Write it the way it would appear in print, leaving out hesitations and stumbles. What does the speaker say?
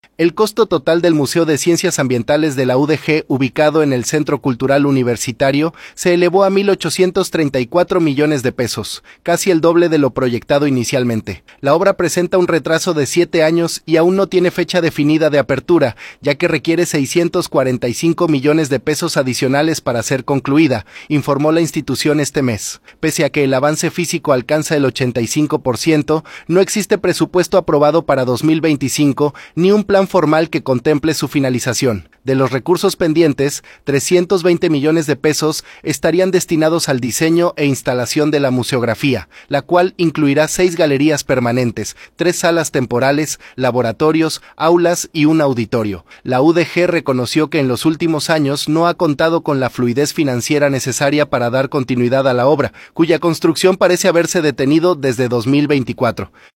El costo total del Museo de Ciencias Ambientales de la UDG, ubicado en el Centro Cultural Universitario, se elevó a 1.834 millones de pesos, casi el doble de lo proyectado inicialmente. La obra presenta un retraso de 7 años y aún no tiene fecha definida de apertura, ya que requiere 645 millones de pesos adicionales para ser concluida, informó la institución este mes. Pese a que el avance físico alcanza el 85%, no existe presupuesto aprobado para 2025 ni un plan formal que contemple su finalización. De los recursos pendientes, 320 millones de pesos estarían destinados al diseño e instalación de la museografía, la cual incluirá 6 galerías permanentes, 3 salas temporales, laboratorios, aulas y un auditorio. La UDG reconoció que en los últimos años no ha contado con la fluidez financiera necesaria para dar continuidad a la obra, cuya construcción parece haberse detenido desde 2024.